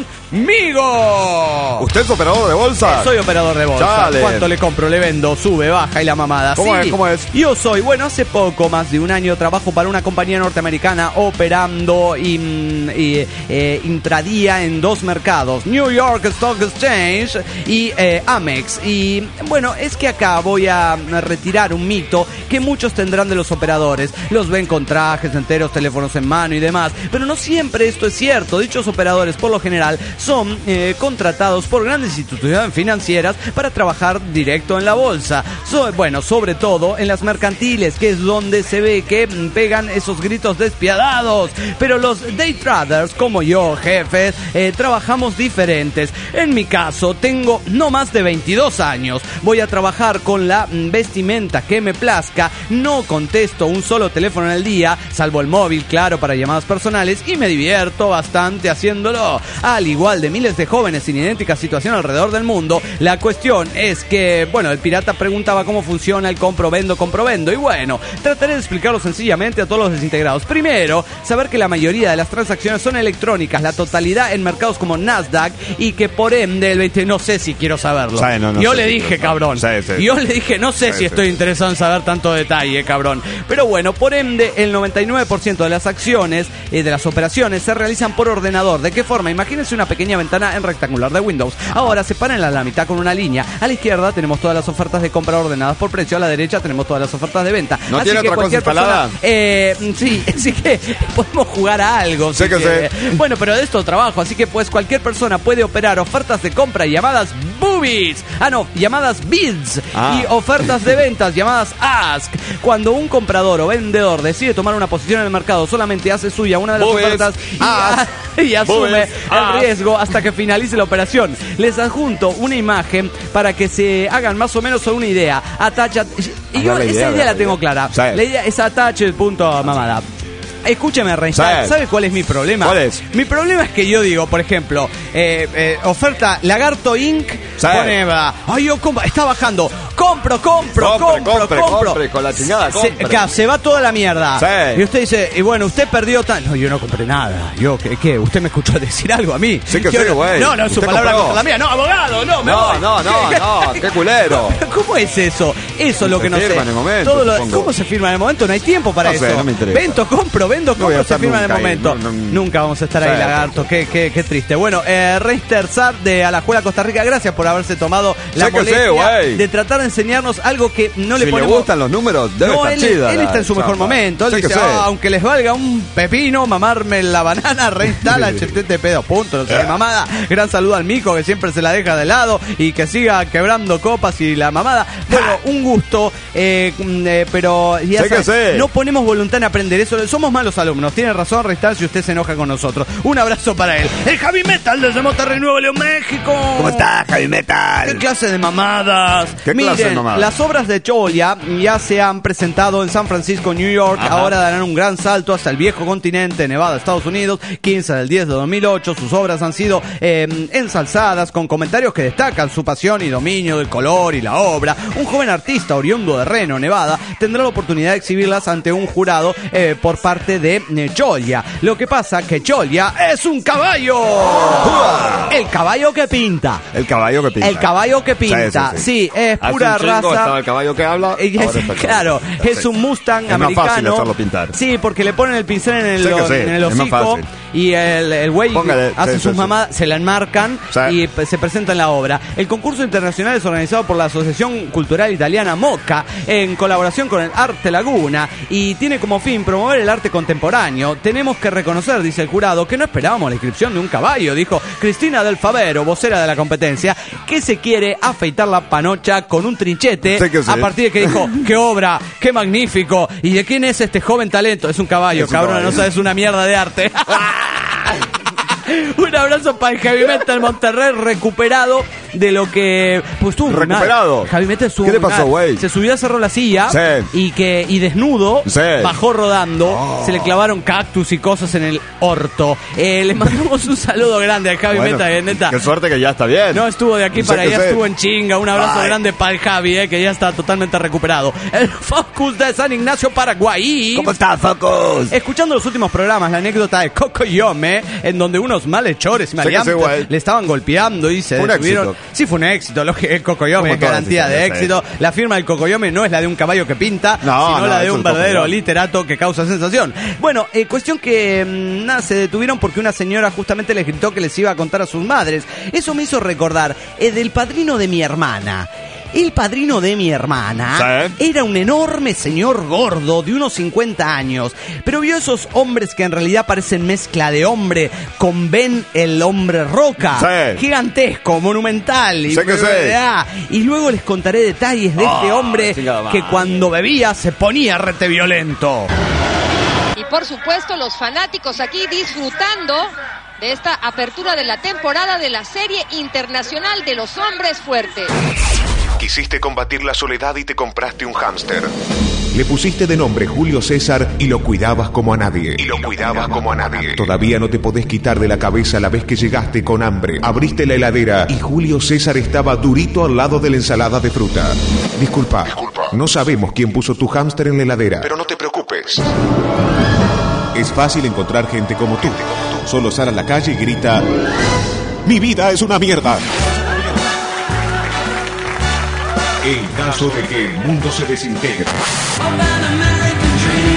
conmigo. ¿Usted es operador de bolsa? Soy operador de bolsa. Chale. ¿Cuánto le compro? Le vendo, sube, baja y la mamada. ¿Cómo Sí. es? ¿Cómo es? Yo soy, bueno, hace poco, más de un año, trabajo para una compañía norteamericana operando y, mm, y, eh, intradía en dos mercados, New York Stock Exchange y eh, Amex. Y bueno, es que acá voy a retirar un mito que muchos tendrán de los operadores. Los ven con trajes enteros, teléfonos en mano y demás. Pero no siempre esto es cierto. Dichos operadores, por lo general, son eh, contratados por grandes instituciones financieras para trabajar directo en la bolsa. So, bueno, sobre todo en las mercantiles, que es donde se ve que mm, pegan esos gritos despiadados. Pero los day traders, como yo, jefes, eh, trabajamos diferentes. En mi caso, tengo no más de veintidós años. Voy a trabajar con la mm, vestimenta que me plazca. No contesto un solo teléfono en el día, salvo el móvil, claro, para llamadas personales, y me divierto bastante haciéndolo. Al igual de miles de jóvenes en idéntica situación alrededor del mundo, la cuestión es que, bueno, el pirata preguntaba cómo funciona el compro-vendo, compro-vendo, y bueno, trataré de explicarlo sencillamente a todos los desintegrados. Primero, saber que la mayoría de las transacciones son electrónicas, la totalidad en mercados como Nasdaq, y que por ende, el veinte, no sé si quiero saberlo. Sí, no, no Yo sé le si dije, quiero cabrón. saber. Sí, sí. Yo le dije, no sé Sí, si sí. estoy interesado en saber tanto detalle, cabrón. Pero bueno, por ende, el noventa y nueve por ciento de las acciones, eh, de las operaciones, se realizan por ordenador. ¿De qué forma? Imagínense una pequeña ventana en rectangular de Windows. Ahora, sepárenla a la mitad con una línea. A la izquierda tenemos todas las ofertas de compra ordenadas por precio. A la derecha tenemos todas las ofertas de venta. ¿No Así tiene que otra cosa cualquier instalada? persona, eh, sí, así que podemos jugar a algo. Sé si que quiere. sé. Bueno, pero de esto trabajo, así que pues cualquier persona puede operar ofertas de compra llamadas boobies. Ah, no, llamadas bids. Ah. Y ofertas de ventas llamadas ask. Cuando un comprador o vendedor decide tomar una posición en el mercado, solamente hace suya una de las Boobies, ofertas y, ask, y asume boobies, el ask. riesgo hasta que finalice la operación. Les adjunto una imagen para que se hagan más o menos una idea. Atacha. Y yo la esa idea, idea la la tengo idea. clara. Sí. La idea es attached punto mamada. Escúcheme, Reinhardt, Sí. ¿sabe cuál es mi problema? ¿Cuál es? Mi problema es que yo digo, por ejemplo, eh, eh, oferta Lagarto Incorporated. Sí. Pone, va, ay, yo compro, está bajando. Compro, compro, Compre, compro, compre, compro. compre, con la chingada, se, compre. acá, se va toda la mierda. Sí. Y usted dice, y bueno, usted perdió tal. No, yo no compré nada. Yo, ¿qué? qué? ¿Usted me escuchó decir algo a mí? Sí que Yo sí, no- güey. No, no, su Usted palabra compró. contra la mía. No, abogado, no, me No, voy. no, no, no, qué culero. Pero ¿cómo es eso? Eso es lo Se que no firma sé. en el momento, Todo lo- supongo. ¿Cómo se firma en el momento? No hay tiempo para No sé, eso. no me interesa. Vendo, compro, vendo, No voy compro, a se estar firma en el nunca ahí, momento. no, no. Nunca vamos a estar ahí, Sí, lagarto. Qué, qué, qué triste. Bueno, eh, Reister Zar de Alajuela, Costa Rica, gracias por haberse tomado la Sí que molestia sé, güey. de tratar de enseñarnos algo que no le Si le ponemos. gustan los números, debe No, estar él, chida. él la está en su mejor chapa. momento. Él Sí que dice, sé. "Ah, aunque les valga un pepino, mamarme la banana, reinstala H T T P dos puntos, no sé qué mamada. Gran saludo al Mico, que siempre se la deja de lado y que siga quebrando copas y la mamada. Bueno, un gusto, eh, mm, eh, pero ya Sí que sabes, sé. no ponemos voluntad en aprender eso. Somos malos alumnos. Tiene razón, Reistal, si usted se enoja con nosotros. Un abrazo para él. El Javi Metal desde Monterrey, Nuevo León, México. ¿Cómo estás, Javi ¿Qué Metal? clase de mamadas? ¿Qué Miren, clase de mamadas? las obras de Cholia ya se han presentado en San Francisco, New York. Ajá. Ahora darán un gran salto hasta el viejo continente, Nevada, Estados Unidos. quince del diez de dos mil ocho. Sus obras han sido eh, ensalzadas con comentarios que destacan su pasión y dominio del color y la obra. Un joven artista oriundo de Reno, Nevada, tendrá la oportunidad de exhibirlas ante un jurado eh, por parte de eh, Cholia. Lo que pasa que Cholia es un caballo. El caballo que pinta. El caballo que pinta. El caballo que pinta, Sí, sí, sí, sí. es Hace pura un chingo raza. estaba el caballo que habla. Eh, ahora sí, está el claro, caballo. es Sí. un Mustang Es más americano. fácil hacerlo pintar. Sí, porque le ponen el pincel en el, Sí que sí, en el es más hocico fácil. y el el güey Póngale, hace sí, sus sí, mamadas, se la enmarcan Sí. y p- se presenta en la obra. El concurso internacional es organizado por la Asociación Cultural Italiana MOCA en colaboración con el Arte Laguna y tiene como fin promover el arte contemporáneo. Tenemos que reconocer, dice el jurado, que no esperábamos la inscripción de un caballo, dijo Cristina Del Favero, vocera de la competencia, que se quiere afeitar la panocha con un trinchete Sí que sí. a partir de que dijo, qué obra, qué magnífico, y de quién es este joven talento. Es un caballo, Es un cabrón, caballo. no sabes una mierda de arte. Un abrazo para el Javi Metal Monterrey, recuperado de lo que pues estuvo muy mal. ¿Recuperado? Javi Metal estuvo ¿Qué le muy pasó, mal. güey? Se subió, cerró la silla Sí. y que y desnudo Sí. bajó rodando. Oh. Se le clavaron cactus y cosas en el orto. Eh, le mandamos un saludo grande al Javi Bueno, Metal, que neta. qué suerte que ya está bien. No estuvo de aquí Sí para que allá, sí. estuvo en chinga. Un abrazo Ay. grande para el Javi, eh, que ya está totalmente recuperado. El Focus de San Ignacio, Paraguay. ¿Cómo estás, Focus? Escuchando los últimos programas, la anécdota de Cocoyome, en donde unos malhechores y que sí, maleantes güey. le estaban golpeando y se Fue un detuvieron. éxito. Sí, fue un éxito. Lo que el Cocoyome Como es todas garantía las de historias, éxito. La firma del Cocoyome no es la de un caballo que pinta, No, sino no, la de es un un verdadero Cocoyome. literato que causa sensación. Bueno, eh, cuestión que mm, nada, se detuvieron porque una señora justamente les gritó que les iba a contar a sus madres. Eso me hizo recordar eh, del padrino de mi hermana. El padrino de mi hermana Sí. era un enorme señor gordo de unos cincuenta años, pero vio esos hombres que en realidad parecen mezcla de hombre con Ben el hombre roca, Sí. gigantesco, monumental, y, Sí que sí. Ah, y luego les contaré detalles de este Ah, hombre chingada que madre. cuando bebía se ponía rete violento. Y por supuesto los fanáticos aquí disfrutando de esta apertura de la temporada de la Serie Internacional de los Hombres Fuertes. Quisiste combatir la soledad y te compraste un hámster. Le pusiste de nombre Julio César y lo cuidabas como a nadie. Y lo cuidabas como a nadie. Todavía no te podés quitar de la cabeza la vez que llegaste con hambre. Abriste la heladera y Julio César estaba durito al lado de la ensalada de fruta. Disculpa, no sabemos quién puso tu hámster en la heladera. Pero no te preocupes. Es fácil encontrar gente como tú. Solo sal a la calle y grita: ¡Mi vida es una mierda! En caso de que el mundo se desintegre,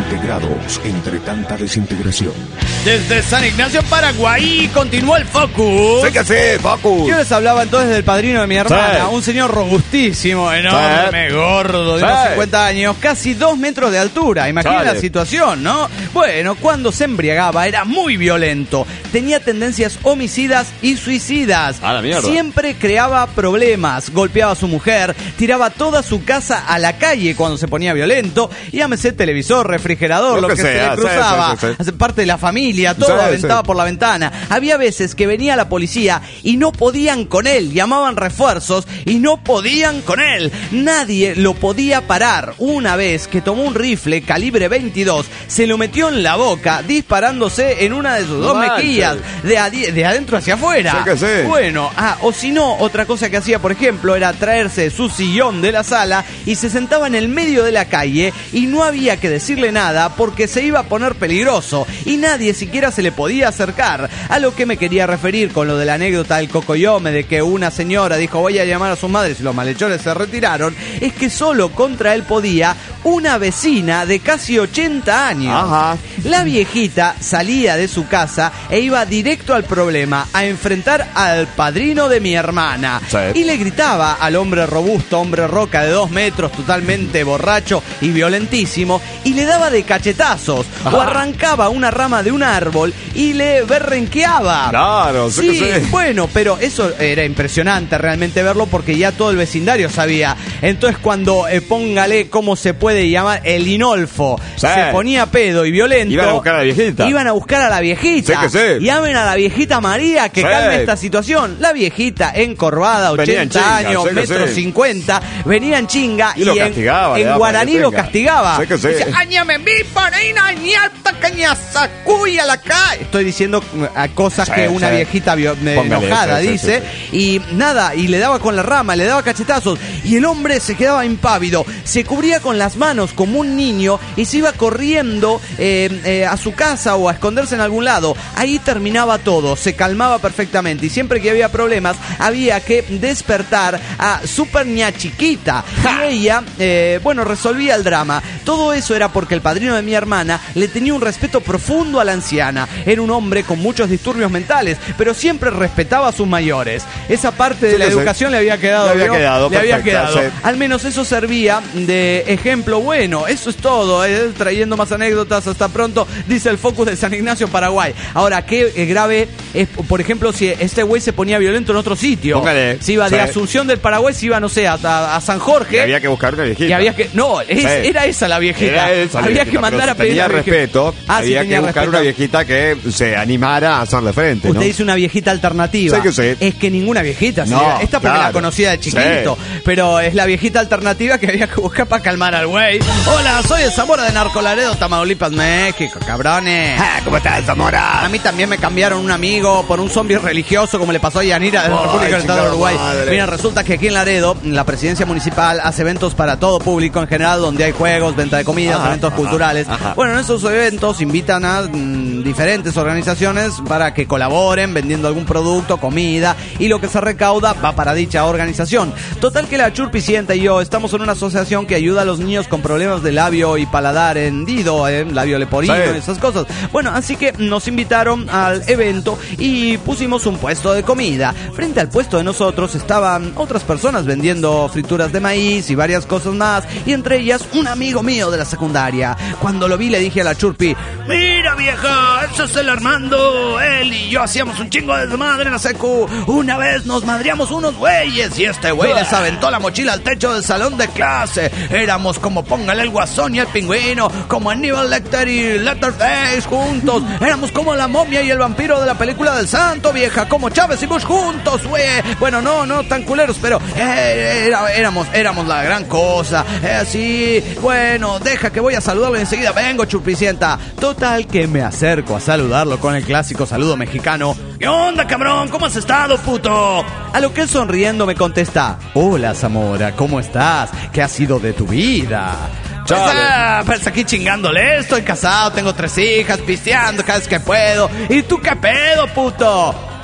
integrados entre tanta desintegración. Desde San Ignacio, Paraguay, continuó el Focus. Sí que sí, Focus. Yo les hablaba entonces del padrino de mi hermana, sí. Un señor robustísimo, enorme, sí. gordo, de sí. unos cincuenta años, casi dos metros de altura. Imagina la situación, ¿no? Bueno, cuando se embriagaba era muy violento. Tenía tendencias homicidas y suicidas. A la mierda. Siempre creaba problemas, golpeaba a su mujer, tiraba toda su casa a la calle cuando se ponía violento. Y llámese televisor, refrigerador, lo, lo que, que sea, se le cruzaba, sí, sí, sí. parte de la familia, todo sí, aventaba sí. por la ventana. Había veces que venía la policía y no podían con él, llamaban refuerzos y no podían con él. Nadie lo podía parar. Una vez que tomó un rifle calibre veintidós, se lo metió en la boca, disparándose en una de sus no dos manches. mejillas, de, adi- de adentro hacia afuera. Sí que sí. Bueno, ah, o si no, otra cosa que hacía, por ejemplo, era traerse su sillón de la sala y se sentaba en el medio de la calle y no había que decirle nada porque se iba a poner peligroso y nadie siquiera se le podía acercar. A lo que me quería referir con lo de la anécdota del cocoyome de que una señora dijo voy a llamar a sus madres y los malhechores se retiraron, es que solo contra él podía una vecina de casi ochenta años. Ajá. La viejita salía de su casa e iba directo al problema, a enfrentar al padrino de mi hermana. Sí. Y le gritaba al hombre robusto, hombre roca de dos metros, totalmente borracho y violentísimo, y le daba de cachetazos. Ajá. O arrancaba una rama de un árbol y le berrenqueaba. Claro, sí, sí, que sí. Bueno, pero eso era impresionante realmente verlo porque ya todo el vecindario sabía. Entonces cuando, eh, póngale cómo se puede llamar, el Inolfo, sí. se ponía pedo y violento. Iban a buscar a la viejita. Iban a buscar a la viejita. Sí que sí. Llamen a la viejita María que sí. calme esta situación. La viejita encorvada, ochenta chinga, años, sí metro sí. cincuenta, venía en chinga y, y lo en, castigaba, en guaraní lo castigaba. Sí que sí. Dice, añame mi pareina, ñata, caña, sacuya la calle. Estoy diciendo cosas sí, que una sí. viejita bio, enojada sí, dice. Sí, sí, sí. Y nada, y le daba con la rama, le daba cachetazos. Y el hombre se quedaba impávido. Se cubría con las manos como un niño y se iba corriendo eh, eh, a su casa o a esconderse en algún lado. Ahí terminaba todo, se calmaba perfectamente. Y siempre que había problemas, había que despertar a Super Ña Chiquita. Y ella, eh, bueno, resolvía el drama. Todo eso era porque el padrino de mi hermana le tenía un respeto profundo a la anciana. Era un hombre con muchos disturbios mentales, pero siempre respetaba a sus mayores. Esa parte de sí, la educación sé. le había quedado. Le había quedado, le perfecto, había quedado. Sí. Al menos eso servía de ejemplo bueno. Eso es todo. Eh, trayendo más anécdotas. Hasta pronto, dice el Focus de San Ignacio, Paraguay. Ahora, qué eh, grave es, por ejemplo, si este güey se ponía violento en otro sitio. Póngale. Si iba sí. de Asunción del Paraguay, si iba, no sé, a, a San Jorge. Y había que buscar una viejita. Y había que, no, es, sí. era esa la viejita. Era esa la había viejita, que mandar a pedir. Tenía respeto. Ah, había sí, que buscar respeto. una viejita que se animara a hacerle frente. Usted ¿no? dice una viejita alternativa. Sí que sí. Es que ninguna viejita. No, señora. Esta porque claro. la conocía de chiquito. Sí. Pero es la viejita alternativa que había que buscar para calmar al güey. Hola, soy el Zamora de Narcolaredo, Tamaulipas, México, cabrones. Ah, ¿cómo estás, Zamora? A mí también me cambiaron un amigo por un zombie religioso, como le pasó a Yanira de la República del Estado de Uruguay. Madre. Mira, resulta que aquí en Laredo, la presidencia municipal hace eventos para todo público en general, donde hay juegos, venta de comidas, ajá, eventos ajá, culturales. Ajá. Bueno, en esos eventos invitan a mm, diferentes organizaciones para que colaboren vendiendo algún producto, comida, y lo que se recauda va para dicha organización. Total que la Churpicienta y yo estamos en una asociación que ayuda a los niños con problemas de labio y paladar hendido, eh, labio leporino sí. y esas cosas. Bueno, así que nos invitaron al evento y pusimos un puesto de comida. Frente al puesto de nosotros estaban otras personas vendiendo frituras de maíz y varias cosas más, y entre ellas un amigo mío de la secundaria. Cuando lo vi le dije a la Churpi, mira vieja, ese es el Armando, él y yo hacíamos un chingo de desmadre en la secu. Una vez nos madreamos unos güeyes y este güey les aventó la mochila al techo del salón de clase. Éramos como póngale el Guasón y el Pingüino, como Aníbal Lecter y Letterface juntos. Éramos como la momia y el vampiro de la película del santo, vieja, como Chávez y Bush juntos, güey. Bueno, no, no tan culeros, pero eh, era, éramos, éramos la gran cosa. Eh, sí, bueno, deja que voy a saludarlo y enseguida vengo, Churpicienta. Total que me acerco a saludarlo con el clásico saludo mexicano. ¿Qué onda, cabrón? ¿Cómo has estado, puto? A lo que él sonriendo me contesta, hola, Zamora, ¿cómo estás? ¿Qué ha sido de tu vida? Pues, ah, pues aquí chingándole, estoy casado, tengo tres hijas, pisteando cada vez que puedo. ¿Y tú qué pedo, puto?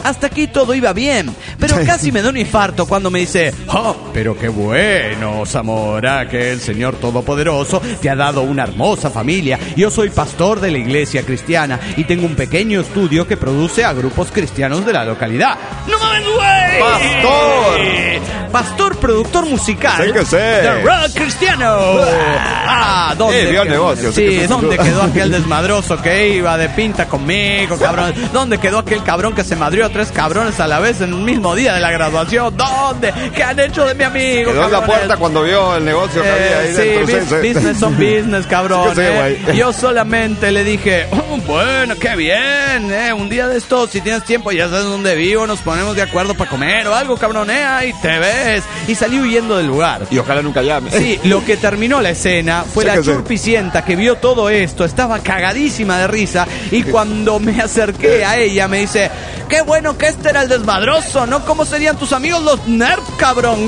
Hasta aquí todo iba bien, pero casi me da un infarto cuando me dice: oh, pero qué bueno, Zamora, que el Señor Todopoderoso te ha dado una hermosa familia. Yo soy pastor de la iglesia cristiana y tengo un pequeño estudio que produce a grupos cristianos de la localidad. ¡No mames, güey! ¡Pastor! Pastor, productor musical. Sí que sé. The Rock Cristiano. Ah, ¿dónde? Eh, vio el negocio. Sí, sí, ¿dónde quedó aquel desmadroso que iba de pinta conmigo, cabrón? ¿Dónde quedó aquel cabrón que se madrió a tres cabrones a la vez en un mismo día de la graduación? ¿Dónde? ¿Qué han hecho de mi amigo? Quedó en la puerta cuando vio el negocio que había ahí eh, sí, dentro. bis, sí, business on business, cabrón. Sí, eh. sí, Yo solamente le dije: oh, bueno, qué bien, eh. Un día de estos, si tienes tiempo, ya sabes dónde vivo, nos ponemos de acuerdo para comer o algo, cabrón, eh. Ahí te ves. Y salí huyendo del lugar. Y ojalá nunca llame. Sí, lo que terminó la escena fue Sí la que sí. churpicienta que vio todo esto, estaba cagadísima de risa, y cuando me acerqué a ella me dice: qué bueno que este era el desmadroso, ¿no? ¿Cómo serían tus amigos los nerds, cabrón?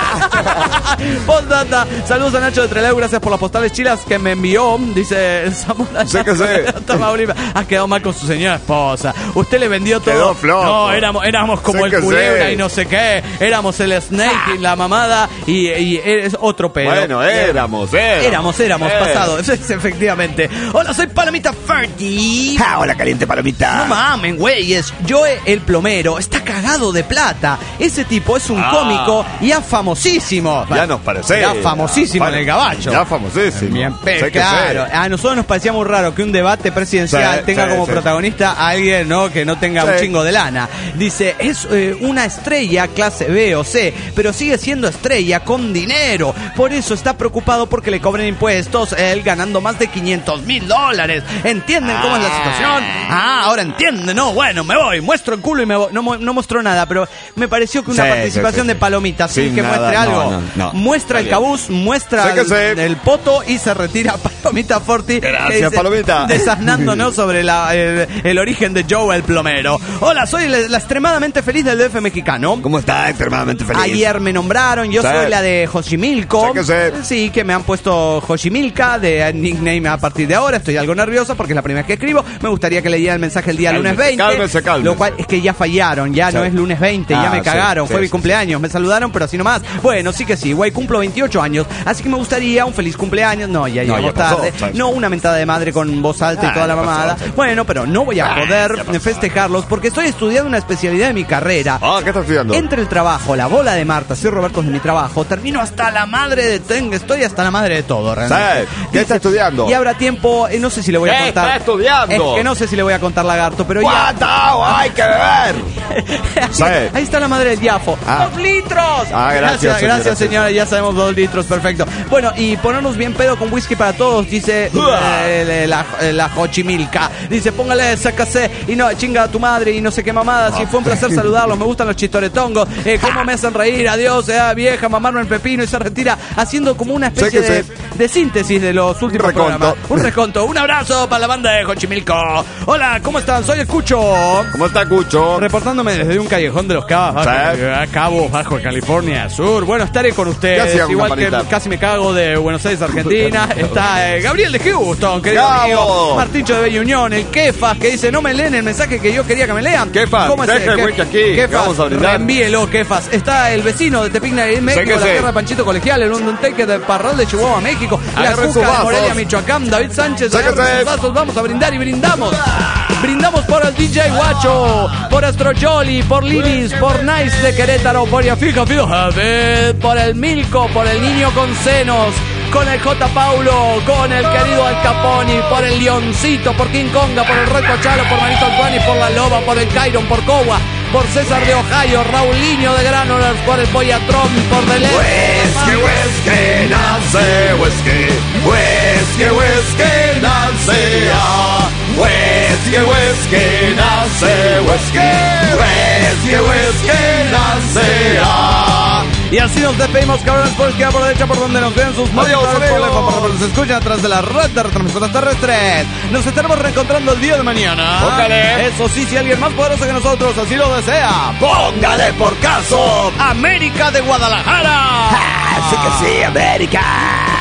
Postdata, saludos a Nacho de Trelew, gracias por las postales chilas que me envió, dice Zamora. Sí que sí. Ha quedado mal con su señora esposa. Usted le vendió todo. Quedó flojo. No, éramos, éramos como Sí el que culebra sí. y no sé qué. Éramos el Snake y la mamada y, y es otro pedo. Bueno, éramos, éramos. Éramos, éramos, Eh. pasado. Eso es, efectivamente. Hola, soy Palomita Fergie. Ah, hola, caliente palomita. No mamen, güeyes. Joe el plomero está cagado de plata. Ese tipo es un Ah. cómico ya famosísimo. Ya nos parece. Ya famosísimo en el gabacho. Ya famosísimo. Bien, pe- Sé que claro. sé. A nosotros nos parecía muy raro que un debate presidencial Sí, tenga sí, como sí. protagonista a alguien, ¿no? Que no tenga un Sí. chingo de lana. Dice, es eh, una estrella clase B o C, pero sigue siendo estrella con dinero. Por eso está preocupado porque le cobren impuestos, él ganando más de quinientos mil dólares. ¿Entienden cómo es la situación? Ah, ahora entienden, ¿no? Bueno, me voy, muestro el culo y me voy. No, mu- no mostró nada, pero me pareció que una Sí, participación sí, sí. de Palomita, sí, Sin que nada, muestre no, algo. no, no. Muestra el Está bien. cabuz, muestra Sé que el, sé. el poto y se retira Palomita Forti. que Gracias, Palomita. Desasnándonos sobre la, el, el origen de Joe el plomero. Hola, soy la, la extremadamente feliz del D F mexicano. ¿Cómo está? Extremadamente feliz. Ayer me nombraron, yo Sí. soy la de Xochimilco. Sé que sé. Sí, que me han puesto Xochimilca de nickname a partir de ahora. Estoy algo nerviosa porque es la primera vez que escribo. Me gustaría que leyera el mensaje el día Cálmese, lunes veinte. cálmese, cálmese. Lo cual es que ya fallaron, ya Sí. no es lunes veinte, ya Ah, me sí, cagaron. sí, Fue mi sí, cumpleaños, me saludaron, pero así nomás. Bueno, sí que sí, güey, cumplo veintiocho años. Así que me gustaría un feliz cumpleaños. No, ya No, llegamos ya pasó, tarde. ¿sabes? No una mentada de madre con voz alta Ah, y toda la ya pasó, mamada. sí. Bueno, pero no voy a Ah, poder ya pasó. festejarlos porque estoy estudiando una especialidad de mi carrera. Ah, ¿qué estás estudiando? Entre el trabajo, la bola de Marta, soy Roberto de mi trabajo, termino hasta la madre de tengo, estoy hasta la madre de todo, realmente. Sí. ¿Qué está estudiando? Y habrá tiempo, eh, no sé si le voy a ¿Qué contar. está estudiando? Es que no sé si le voy a contar, lagarto, pero ya. ¡Guatao! ¡Hay que beber! Sí. Ahí está la madre del Diafo. Ah. ¡Dos litros! Ah, gracias, Gracias, señora. gracias, señora. Ya sabemos dos litros, perfecto. Bueno, y ponernos bien pedo con whisky para todos, dice eh, la, la Xochimilca. Dice, póngale, sácase y no, chinga a tu madre y no sé qué mamada. Sí, fue un placer saludarlos. Me gustan los chistoretongos. Eh, cómo me hacen reír. Adiós, eh, vieja, mamarme el pepino y se retira haciendo como una especie Sé que de, sé. de síntesis de los últimos reconto. programas. Un reconto. Un abrazo para la banda de Xochimilco. Hola, ¿cómo están? Soy el Cucho. ¿Cómo está, Cucho? Reportándome desde un callejón de los Cabos, Sí. bajo, Cabos, bajo California Sur. Bueno, estaré con ¿Qué ustedes. hacía con Igual que campanita? casi me cago de Buenos Aires, Argentina. Está eh, Gabriel de Houston, querido ¡Bravo! amigo. Martincho de Bella Unión, el Kefas, que dice, no me leen el mensaje que yo quería que me lean. Kefas, ¿Cómo es deja el Kef- güey que aquí, que Kefas, vamos a brindar. reenvíelo, Kefas. Está el vecino de Tepigna de México, que la sé. tierra de Panchito Colegial, el Undertaker de Parral de Chihuahua, México. La Agarren sus Cuca de vasos. Morelia, Michoacán. David Sánchez, Sé que agarren sé. sus vasos. Vamos a brindar y brindamos. Brindamos por el D J Guacho, por Astro Jolly, por Lilis, por Nice de Querétaro, por Yafija Fido Javid, por el Milko, por el niño con senos, con el J. Paulo, con el querido Al Caponi, por el Leoncito, por King Konga, por el Reco Chalo, por Manito Antuani, por la Loba, por el Cairon, por Cowa, por César de Ohio, Raulinho de Granollers, por el Pollatrón, por Deleuze. Whisky, whisky, nace, whisky, whisky, whisky, nace, ah. Whisky, whisky, nace, whisky, whisky, whisky, nace, ah. Y así nos despedimos, cabrones, por izquierda, por derecha, por donde nos vean sus Adiós, monitores, por amigos. lejos, por donde nos escuchan atrás de la red de retransmisoras terrestres. Nos estaremos reencontrando el día de mañana. Póngale. Eso sí, si alguien más poderoso que nosotros así lo desea. ¡Póngale por caso! América de Guadalajara. Así que sí, América.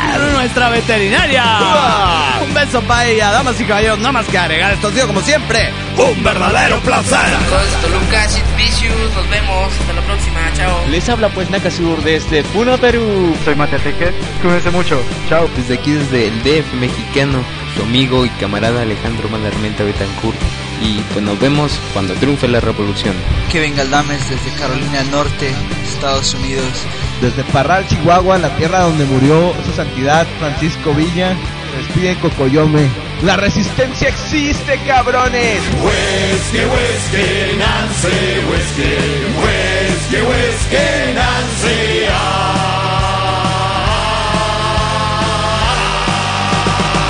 nuestra veterinaria. ¡Uah! Un beso para ella, damas y caballeros, nada más que agregar. Esto ha sido como siempre un verdadero placer. Esto Lucas It Vicious, nos vemos hasta la próxima, chao. Les habla pues Nakasur desde Puno, Perú. Soy Mateteque, cuídense mucho, chao. Desde aquí, desde el D F mexicano, su amigo y camarada Alejandro Malarmenta Betancourt. Y pues nos vemos cuando triunfe la revolución. Kevin Galdames desde Carolina del Norte, Estados Unidos. Desde Parral, Chihuahua, la tierra donde murió su santidad Francisco Villa, despide Cocoyome. ¡La resistencia existe, cabrones! Huesque, huesque, Nancy, huesque, huesque, huesque, Nancy.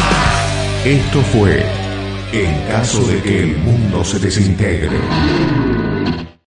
Esto fue En caso de que el mundo se desintegre.